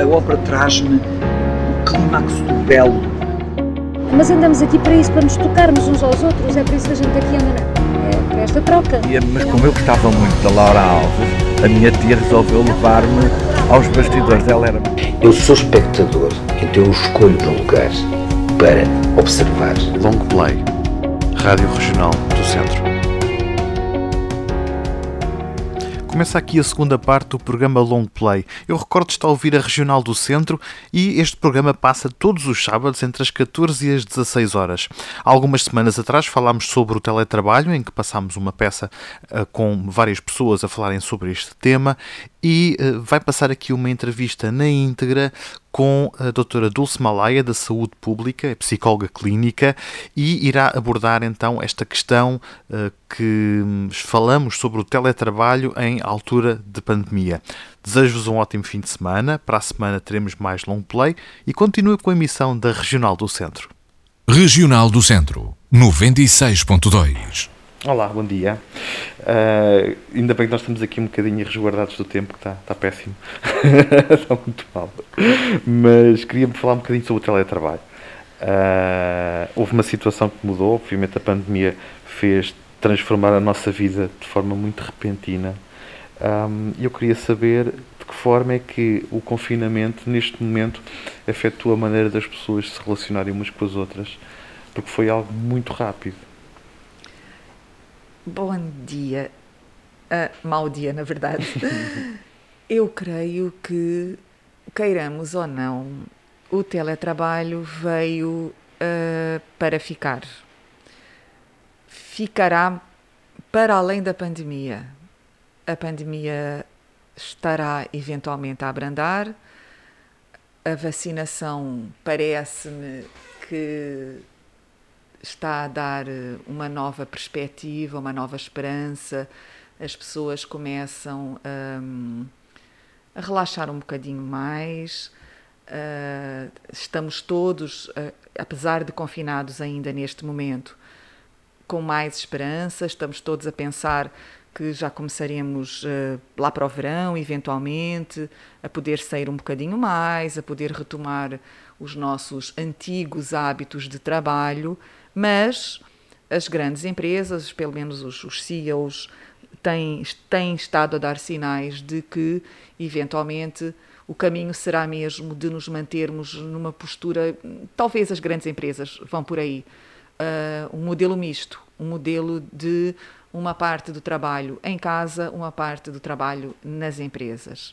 A ópera traz-me o clímax do belo. Mas andamos aqui para isso, para nos tocarmos uns aos outros, é por isso que a gente aqui anda, é para esta troca. Mas como eu gostava muito da Laura Alves, a minha tia resolveu levar-me aos bastidores dela. Eu sou espectador, então eu escolho um lugar para observar. Long Play, Rádio Regional do Centro. Começa aqui a segunda parte do programa Long Play. Eu recordo estar a ouvir a Regional do Centro e este programa passa todos os sábados entre as 14 e as 16 horas. Há algumas semanas atrás falámos sobre o teletrabalho, em que passámos uma peça com várias pessoas a falarem sobre este tema, e vai passar aqui uma entrevista na íntegra com a doutora Dulce Malaya, da Saúde Pública, é psicóloga clínica, e irá abordar então esta questão que falamos sobre o teletrabalho em altura de pandemia. Desejo-vos um ótimo fim de semana. Para a semana teremos mais Long Play e continue com a emissão da Regional do Centro. Regional do Centro, 96.2. Olá, bom dia. Ainda bem que nós estamos aqui um bocadinho resguardados do tempo, que está péssimo. Está muito mal. Mas queria-me falar um bocadinho sobre o teletrabalho. Houve uma situação que mudou, obviamente a pandemia fez transformar a nossa vida de forma muito repentina. E eu queria saber de que forma é que o confinamento, neste momento, afetou a maneira das pessoas se relacionarem umas com as outras, porque foi algo muito rápido. Bom dia. Mau dia, na verdade. Eu creio que, queiramos ou não, o teletrabalho veio para ficar. Ficará para além da pandemia. A pandemia estará eventualmente a abrandar. A vacinação parece-me que está a dar uma nova perspectiva, uma nova esperança. As pessoas começam a relaxar um bocadinho mais. Estamos todos, apesar de confinados ainda neste momento, com mais esperança. Estamos todos a pensar que já começaremos lá para o verão, eventualmente, a poder sair um bocadinho mais, a poder retomar os nossos antigos hábitos de trabalho. Mas as grandes empresas, pelo menos os CEOs, têm estado a dar sinais de que, eventualmente, o caminho será mesmo de nos mantermos numa postura, talvez as grandes empresas vão por aí, um modelo misto, um modelo de uma parte do trabalho em casa, uma parte do trabalho nas empresas.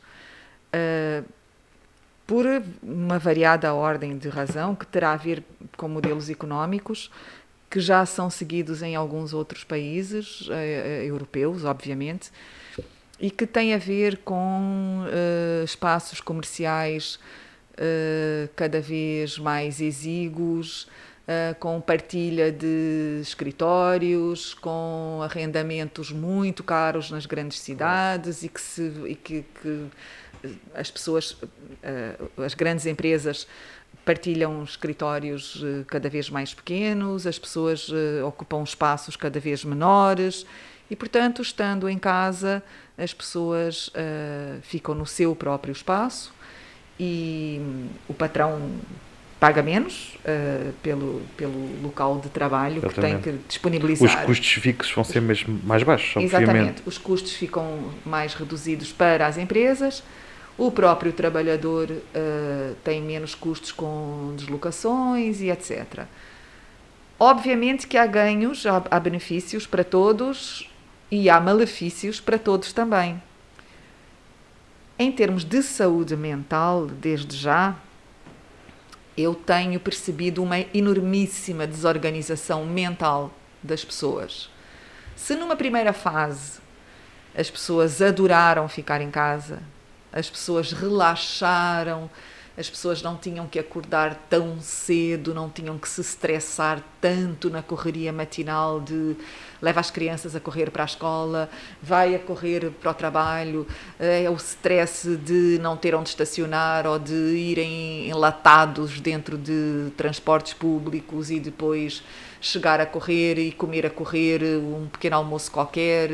Por uma variada ordem de razão, que terá a ver com modelos económicos que já são seguidos em alguns outros países europeus, obviamente, e que têm a ver com espaços comerciais cada vez mais exíguos, com partilha de escritórios, com arrendamentos muito caros nas grandes cidades e que as pessoas, as grandes empresas partilham escritórios cada vez mais pequenos, as pessoas ocupam espaços cada vez menores e, portanto, estando em casa, as pessoas ficam no seu próprio espaço e o patrão paga menos pelo local de trabalho. Exatamente. Que tem que disponibilizar. Os custos fixos vão ser mesmo mais baixos, obviamente. Exatamente. Os custos ficam mais reduzidos para as empresas. O próprio trabalhador tem menos custos com deslocações e etc. Obviamente que há ganhos, há benefícios para todos e há malefícios para todos também. Em termos de saúde mental, desde já, eu tenho percebido uma enormíssima desorganização mental das pessoas. Se numa primeira fase as pessoas adoraram ficar em casa, as pessoas relaxaram, as pessoas não tinham que acordar tão cedo, não tinham que se estressar tanto na correria matinal de leva as crianças a correr para a escola, vai a correr para o trabalho, é o stress de não ter onde estacionar ou de irem enlatados dentro de transportes públicos e depois chegar a correr e comer a correr um pequeno almoço qualquer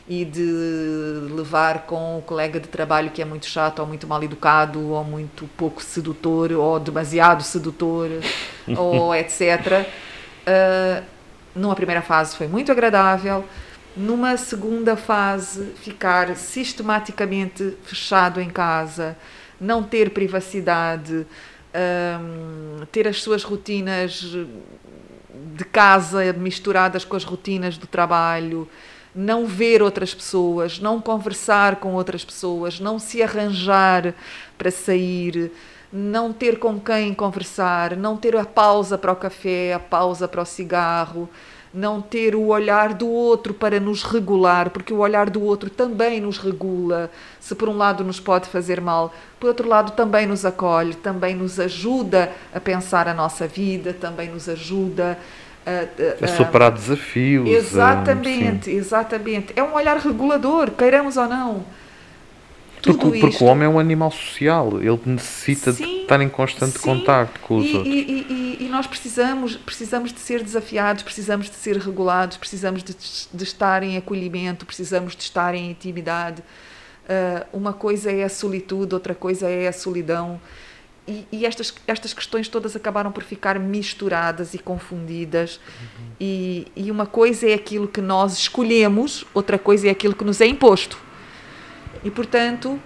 e de levar com o colega de trabalho que é muito chato, ou muito mal educado, ou muito pouco sedutor, ou demasiado sedutor, ou etc. Numa primeira fase foi muito agradável. Numa segunda fase, ficar sistematicamente fechado em casa, não ter privacidade, ter as suas rotinas de casa misturadas com as rotinas do trabalho, não ver outras pessoas, não conversar com outras pessoas, não se arranjar para sair, não ter com quem conversar, não ter a pausa para o café, a pausa para o cigarro, não ter o olhar do outro para nos regular, porque o olhar do outro também nos regula. Se por um lado nos pode fazer mal, por outro lado também nos acolhe, também nos ajuda a pensar a nossa vida, também nos ajuda a superar desafios. Exatamente, exatamente. É um olhar regulador, queiramos ou não. Porque o homem é um animal social, ele necessita de estar em constante contacto com os outros. E nós precisamos de ser desafiados, precisamos de ser regulados, precisamos de estar em acolhimento, precisamos de estar em intimidade. Uma coisa é a solitude, outra coisa é a solidão. E estas questões todas acabaram por ficar misturadas e confundidas. E uma coisa é aquilo que nós escolhemos, outra coisa é aquilo que nos é imposto. E, portanto,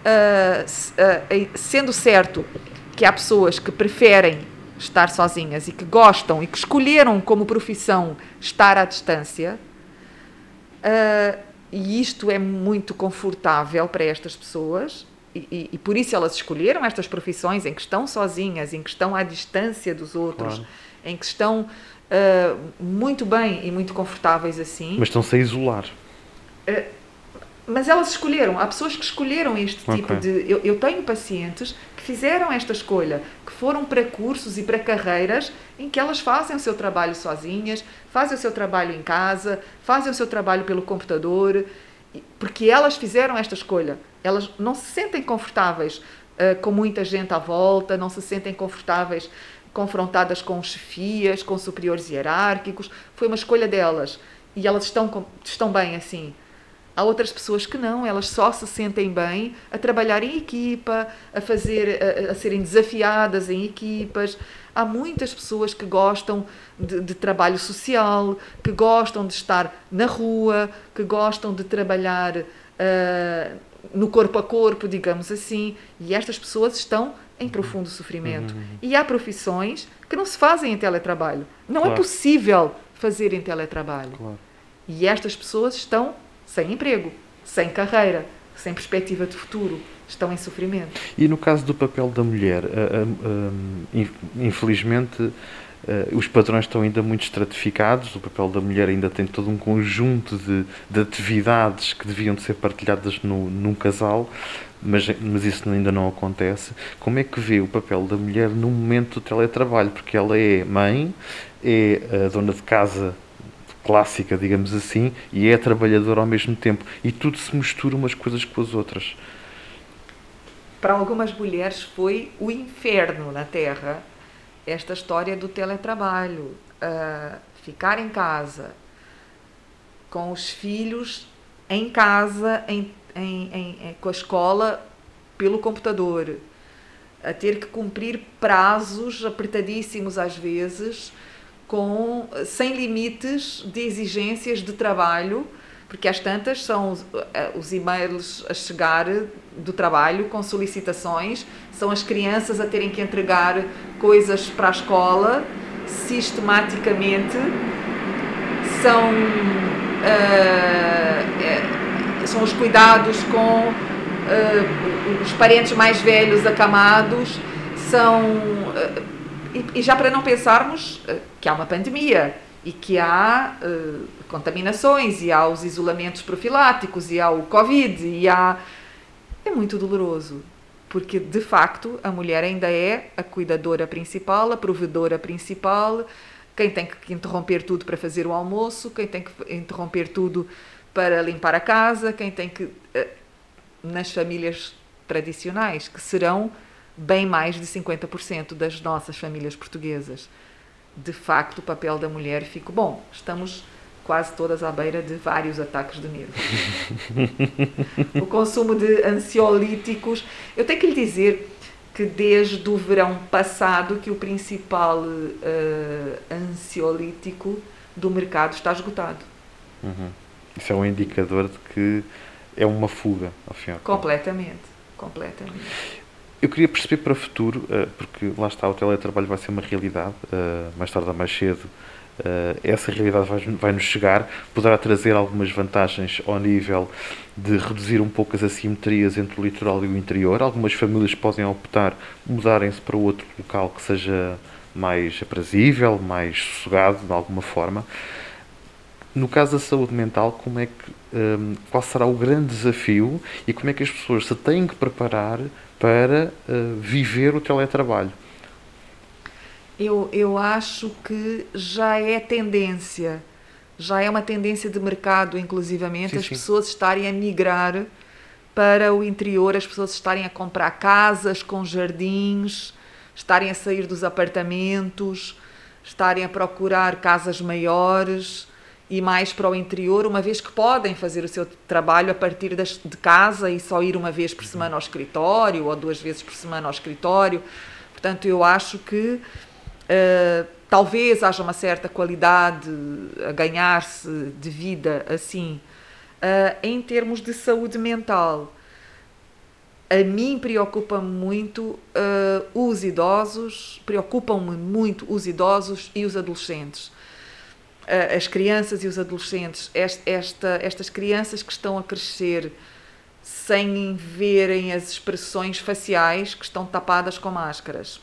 sendo certo que há pessoas que preferem estar sozinhas e que gostam e que escolheram como profissão estar à distância, e isto é muito confortável para estas pessoas, e por isso elas escolheram estas profissões em que estão sozinhas, em que estão à distância dos outros, claro, em que estão muito bem e muito confortáveis assim. Mas estão-se a isolar. Mas elas escolheram, há pessoas que escolheram este tipo de... Eu tenho pacientes que fizeram esta escolha, que foram para cursos e para carreiras em que elas fazem o seu trabalho sozinhas, fazem o seu trabalho em casa, fazem o seu trabalho pelo computador, porque elas fizeram esta escolha. Elas não se sentem confortáveis com muita gente à volta, não se sentem confortáveis confrontadas com chefias, com superiores hierárquicos. Foi uma escolha delas e elas estão bem assim. Há outras pessoas que não, elas só se sentem bem a trabalhar em equipa, a serem desafiadas em equipas. Há muitas pessoas que gostam de trabalho social, que gostam de estar na rua, que gostam de trabalhar no corpo a corpo, digamos assim, e estas pessoas estão em profundo sofrimento. E há profissões que não se fazem em teletrabalho. Não é possível fazer em teletrabalho. Claro. E estas pessoas estão sem emprego, sem carreira, sem perspectiva de futuro, estão em sofrimento. E no caso do papel da mulher, infelizmente os padrões estão ainda muito estratificados, o papel da mulher ainda tem todo um conjunto de atividades que deviam de ser partilhadas num casal, mas isso ainda não acontece. Como é que vê o papel da mulher no momento do teletrabalho? Porque ela é mãe, é a dona de casa clássica, digamos assim, e é trabalhadora ao mesmo tempo. E tudo se mistura umas coisas com as outras. Para algumas mulheres foi o inferno na Terra esta história do teletrabalho. Ficar em casa, com os filhos em casa, com a escola pelo computador, a ter que cumprir prazos apertadíssimos às vezes, sem limites de exigências de trabalho, porque às tantas são os e-mails a chegar do trabalho com solicitações, são as crianças a terem que entregar coisas para a escola sistematicamente, são os cuidados com os parentes mais velhos acamados, e já para não pensarmos que há uma pandemia e que há contaminações e há os isolamentos profiláticos e há o Covid é muito doloroso, porque de facto a mulher ainda é a cuidadora principal, a provedora principal, quem tem que interromper tudo para fazer o almoço, quem tem que interromper tudo para limpar a casa, quem tem que... nas famílias tradicionais, que serão bem mais de 50% das nossas famílias portuguesas. De facto, o papel da mulher fica... Bom, estamos quase todas à beira de vários ataques de nervos. O consumo de ansiolíticos, eu tenho que lhe dizer que desde o verão passado que o principal ansiolítico do mercado está esgotado. Isso é um indicador de que é uma fuga, ao fim e ao cabo. Completamente. Eu queria perceber para o futuro, porque lá está, o teletrabalho vai ser uma realidade, mais tarde ou mais cedo, essa realidade vai-nos chegar, poderá trazer algumas vantagens ao nível de reduzir um pouco as assimetrias entre o litoral e o interior. Algumas famílias podem optar mudarem-se para outro local que seja mais aprazível, mais sossegado, de alguma forma. No caso da saúde mental, qual será o grande desafio e como é que as pessoas se têm que preparar para viver o teletrabalho? Eu acho que já é uma tendência de mercado, inclusivamente, as pessoas estarem a migrar para o interior, as pessoas estarem a comprar casas com jardins, estarem a sair dos apartamentos, estarem a procurar casas maiores e mais para o interior, uma vez que podem fazer o seu trabalho a partir de casa e só ir uma vez por semana ao escritório ou 2 vezes por semana ao escritório. Portanto, eu acho que talvez haja uma certa qualidade a ganhar-se de vida assim. Em termos de saúde mental, a mim preocupam-me muito os idosos e os adolescentes. As crianças e os adolescentes, estas crianças que estão a crescer sem verem as expressões faciais, que estão tapadas com máscaras,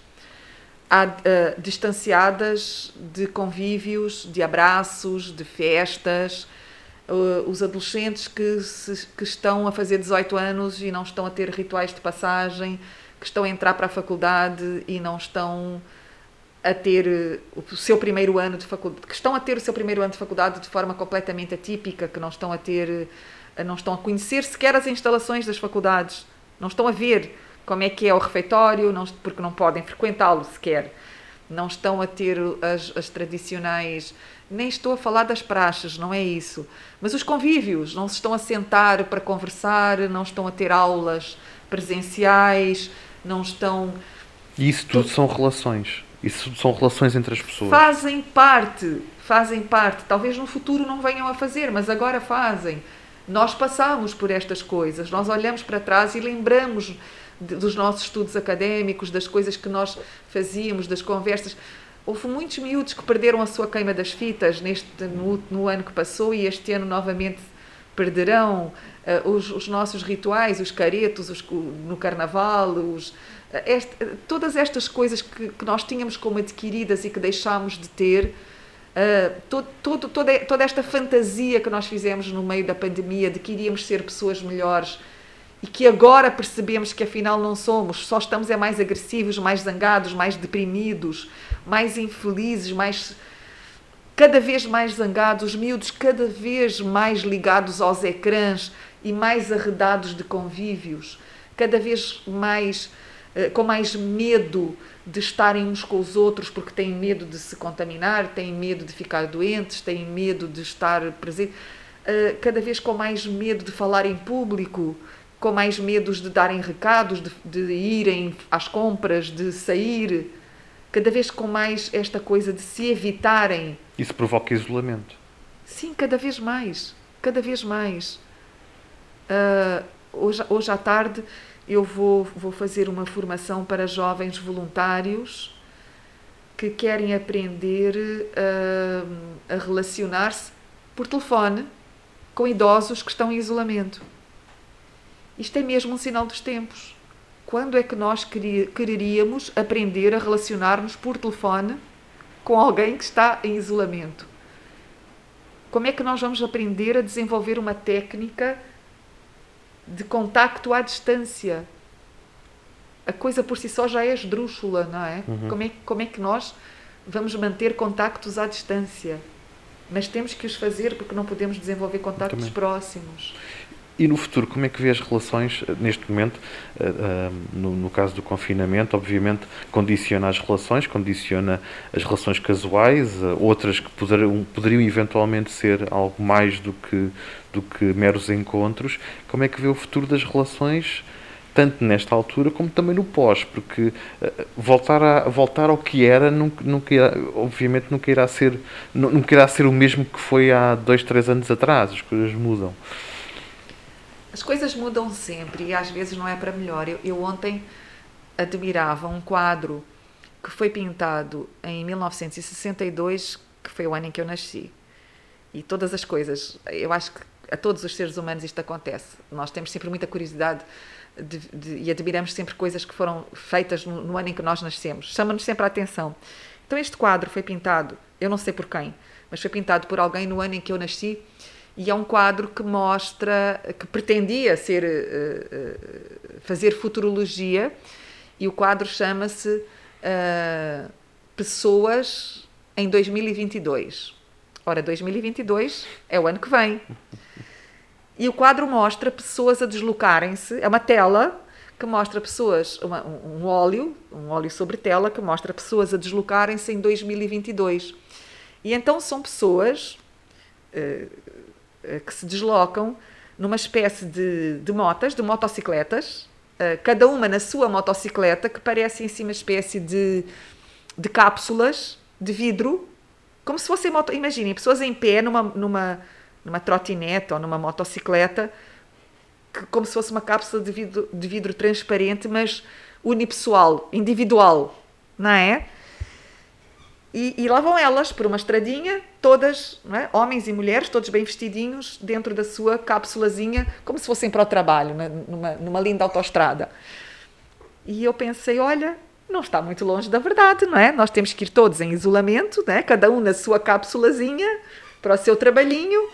distanciadas de convívios, de abraços, de festas, os adolescentes que estão a fazer 18 anos e não estão a ter rituais de passagem, que estão a entrar para a faculdade e não estão a ter o seu primeiro ano de faculdade, que estão a ter o seu primeiro ano de faculdade de forma completamente atípica, que não estão a conhecer sequer as instalações das faculdades, não estão a ver como é que é o refeitório, porque não podem frequentá-lo sequer, não estão a ter as tradicionais, nem estou a falar das praxes, não é isso, mas os convívios, não se estão a sentar para conversar, não estão a ter aulas presenciais, não estão... E isso tudo são relações. Isso são relações entre as pessoas. Fazem parte. Talvez no futuro não venham a fazer, mas agora fazem. Nós passamos por estas coisas, nós olhamos para trás e lembramos dos nossos estudos académicos, das coisas que nós fazíamos, das conversas. Houve muitos miúdos que perderam a sua queima das fitas no ano que passou e este ano novamente perderão os nossos rituais, os caretos, no carnaval, todas estas coisas que nós tínhamos como adquiridas e que deixámos de ter, toda esta fantasia que nós fizemos no meio da pandemia de que iríamos ser pessoas melhores e que agora percebemos que afinal não somos, só estamos mais agressivos, mais zangados, mais deprimidos, mais infelizes, cada vez mais zangados, os miúdos cada vez mais ligados aos ecrãs e mais arredados de convívios, cada vez mais com mais medo de estarem uns com os outros porque têm medo de se contaminar, têm medo de ficar doentes, têm medo de estar presente, cada vez com mais medo de falar em público, com mais medos de darem recados, de irem às compras, de sair, cada vez com mais esta coisa de se evitarem. Isso provoca isolamento. Sim, cada vez mais. Hoje à tarde eu vou fazer uma formação para jovens voluntários que querem aprender a relacionar-se por telefone com idosos que estão em isolamento. Isto é mesmo um sinal dos tempos. Quando é que nós quereríamos aprender a relacionar-nos por telefone com alguém que está em isolamento? Como é que nós vamos aprender a desenvolver uma técnica de contacto à distância? A coisa por si só já é esdrúxula, não é? Como é que nós vamos manter contactos à distância? Mas temos que os fazer porque não podemos desenvolver contactos próximos. E no futuro, como é que vê as relações neste momento? No caso do confinamento, obviamente, condiciona as relações casuais, outras que poderiam eventualmente ser algo mais do que meros encontros. Como é que vê o futuro das relações, tanto nesta altura como também no pós? Porque voltar ao que era, obviamente nunca irá ser o mesmo que foi há 2-3 anos atrás. As coisas mudam. As coisas mudam sempre e às vezes não é para melhor. Eu ontem admirava um quadro que foi pintado em 1962, que foi o ano em que eu nasci. E todas as coisas, eu acho que a todos os seres humanos isto acontece. Nós temos sempre muita curiosidade e admiramos sempre coisas que foram feitas no ano em que nós nascemos. Chama-nos sempre a atenção. Então este quadro foi pintado, eu não sei por quem, mas foi pintado por alguém no ano em que eu nasci. E é um quadro que mostra, que pretendia fazer futurologia, e o quadro chama-se Pessoas em 2022. Ora, 2022 é o ano que vem. E o quadro mostra pessoas a deslocarem-se, é uma tela que mostra pessoas, um óleo sobre tela, que mostra pessoas a deslocarem-se em 2022. E então são pessoas que se deslocam numa espécie de motocicletas, cada uma na sua motocicleta, que parece em si uma espécie de cápsulas de vidro, como se fossem imaginem, pessoas em pé numa trotinete ou numa motocicleta, como se fosse uma cápsula de vidro transparente, mas unipessoal, individual, não é? E lá vão elas, por uma estradinha, todas, não é? Homens e mulheres, todos bem vestidinhos, dentro da sua cápsulazinha, como se fossem para o trabalho, numa linda autoestrada. E eu pensei, olha, não está muito longe da verdade, não é? Nós temos que ir todos em isolamento, não é? Cada um na sua cápsulazinha, para o seu trabalhinho.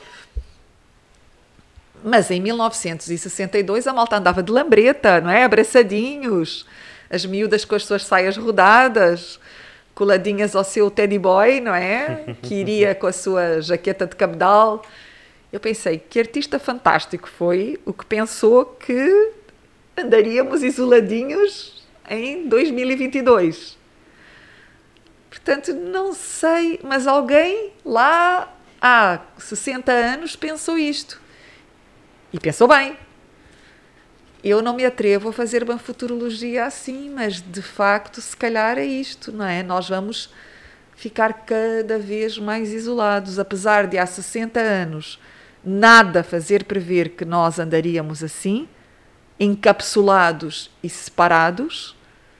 Mas em 1962 a malta andava de lambreta, não é? Abraçadinhos, as miúdas com as suas saias rodadas, coladinhas ao seu teddy boy, não é? Que iria com a sua jaqueta de cabedal. Eu pensei, que artista fantástico foi o que pensou que andaríamos isoladinhos em 2022. Portanto, não sei, mas alguém lá há 60 anos pensou isto. E pensou bem. Eu não me atrevo a fazer uma futurologia assim, mas de facto, se calhar é isto, não é? Nós vamos ficar cada vez mais isolados, apesar de há 60 anos nada fazer prever que nós andaríamos assim, encapsulados e separados.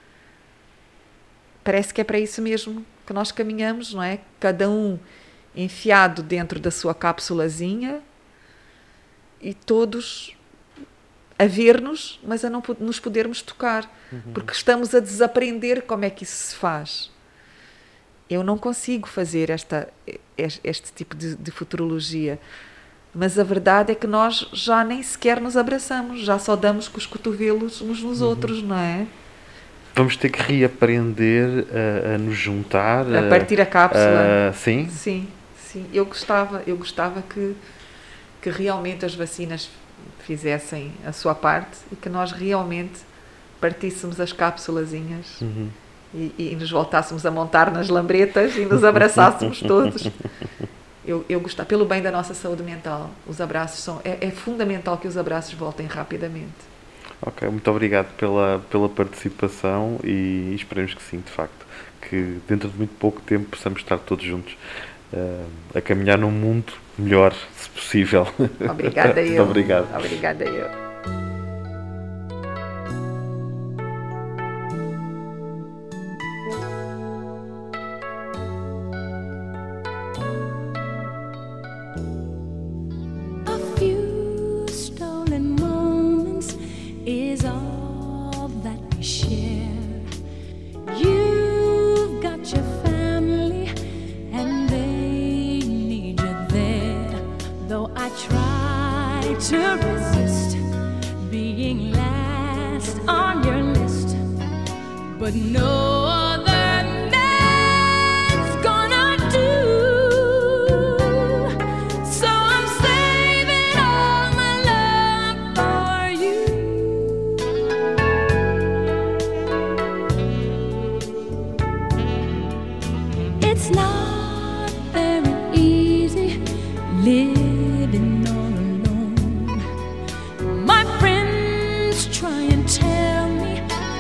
Parece que é para isso mesmo que nós caminhamos, não é? Cada um enfiado dentro da sua cápsulazinha e todos a ver-nos, mas a não nos podermos tocar, porque estamos a desaprender como é que isso se faz. Eu não consigo fazer este tipo de futurologia, mas a verdade é que nós já nem sequer nos abraçamos, já só damos com os cotovelos uns nos outros, não é? Vamos ter que reaprender a nos juntar. A partir a cápsula. Sim? Sim. Eu gostava que realmente as vacinas fizessem a sua parte e que nós realmente partíssemos as cápsulazinhas e nos voltássemos a montar nas lambretas e nos abraçássemos todos. Eu gostava, pelo bem da nossa saúde mental, os abraços é fundamental que os abraços voltem rapidamente. Ok, muito obrigado pela participação e esperemos que sim, de facto, que dentro de muito pouco tempo possamos estar todos juntos a caminhar num mundo melhor, se possível. Obrigada eu. Obrigado. Obrigada eu.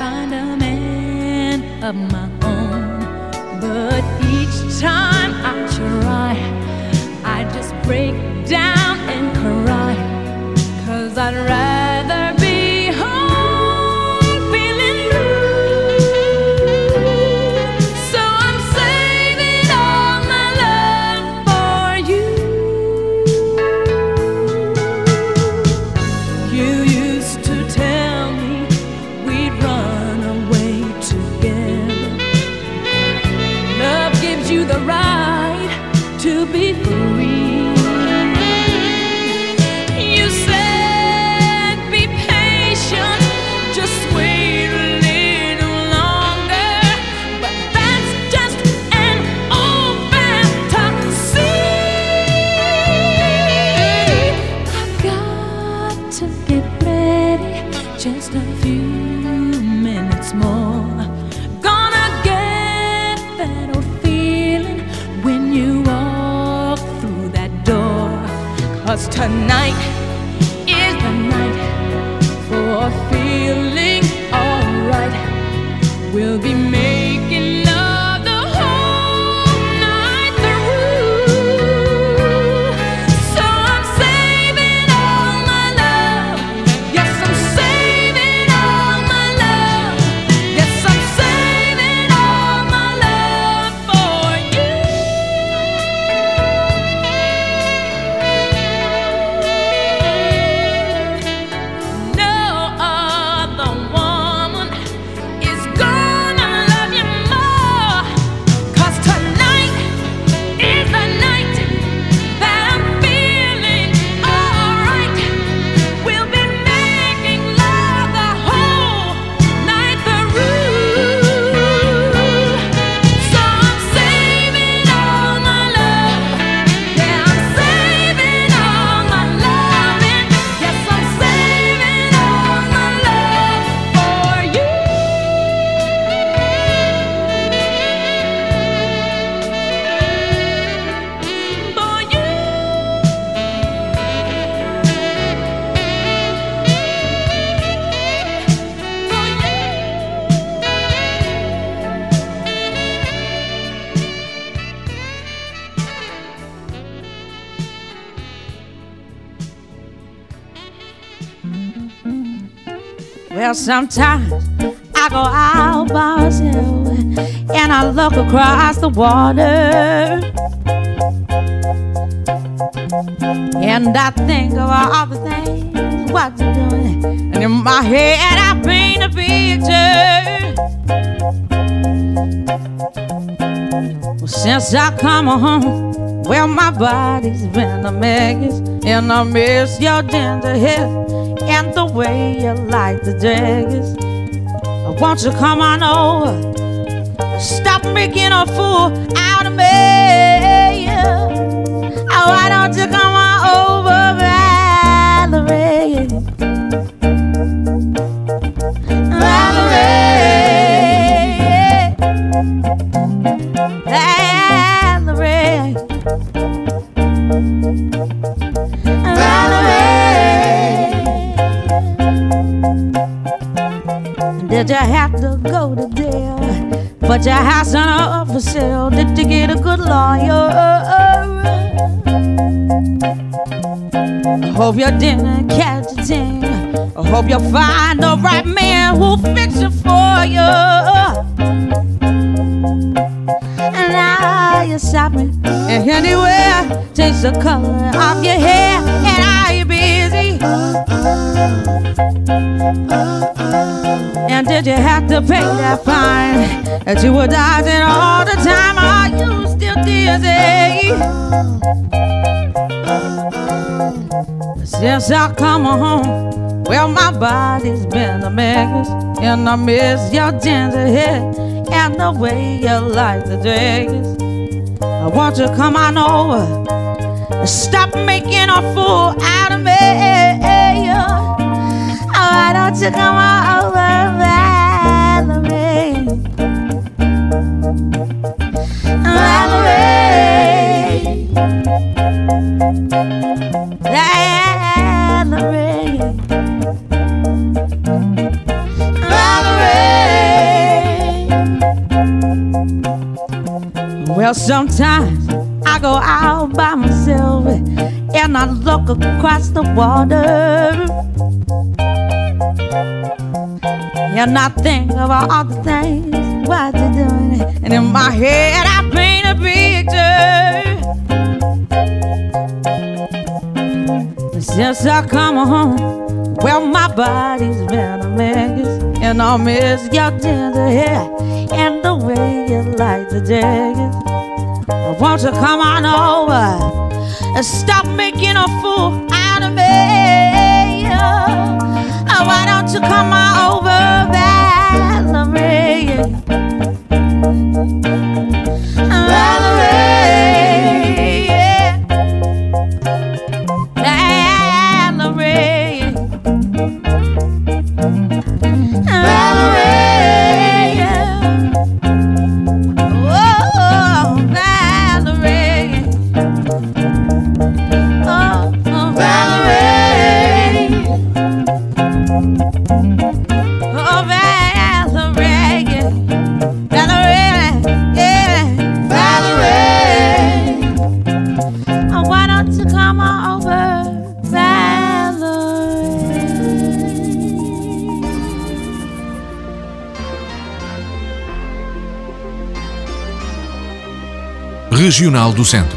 find a man of my own. But each time I try, I just break down and cry, 'cause I'd rather be home feeling blue. So I'm saving all my love for you. You used to tell me we'd run away together. Love gives you the right to be free. You said be patient, just wait a little longer. But that's just an old fantasy. I've got to get ready, just a few minutes more. Gonna get that old feeling when you walk through that door. 'Cause tonight is the night for feeling alright. We'll be making love the whole night through. So I'm saving all my love. Yes, I'm saving all my love. Yes, I'm saving all my love for you. No other woman is gonna love you more. 'Cause tonight is the night that I'm feeling alright. We'll be making love the whole night through. So I'm saving all my love. Yeah, I'm saving all my loving. Yes, I'm saving all my love for you. For you. Well, sometimes I go out by myself and I look across the water, and I think of all the things what you're doing, and in my head I paint a picture. Well, since I come home, well, my body's been a mess, and I miss your ginger hair and the way you like the dress. Won't you come on over? Stop making a fool out of me. Why don't you come on over, Valerie? Valerie, Valerie, Valerie. Did you have to go to jail? Put your house on for sale? Did you get a good lawyer? I hope you didn't catch a thing. I hope you find the right man who'll fix it for you. And now you're shopping and anywhere, change the color of your hair. And are you busy? And did you have to pay that fine that you were dodging all the time? Are you still dizzy? Since I come home, well, my body's been a mess, and I miss your ginger hair and the way you like the dress. I want you to come on over, stop making a fool out of me. Why don't you come on over, Valerie? Valerie, Valerie, Valerie. Well, sometimes I go out by myself and I look across the water, and I think about all the things what you're doing, and in my head I paint a picture. Since I come home, well, my body's been a mess, and I miss your tender hair and the way you like to dance. Won't you come on over and stop making a fool out of me? Why don't you come on over, Valerie? Valerie, yeah. Valerie, Valerie, yeah. Oh, Valerie, oh, Valerie, oh, Valerie, Valerie, yeah, Valerie. Oh, why don't you come on over, Valerie? Regional do Centro,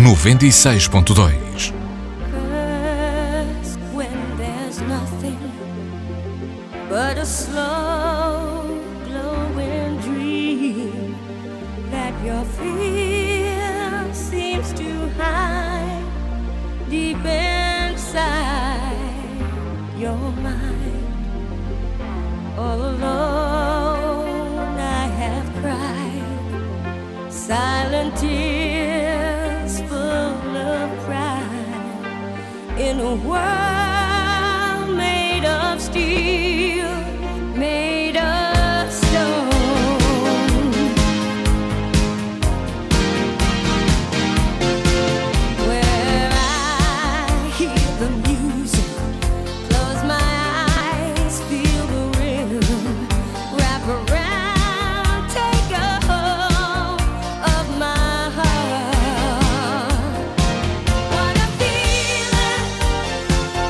96.2. First, when there's nothing but a slow glowing dream that your fear seems to hide deep inside your mind. All alone I have cried silent tears full of pride in a world made of steel, made of stone. Where I hear the music, close my eyes, feel the rhythm, wrap around, take a hold of my heart. What a feeling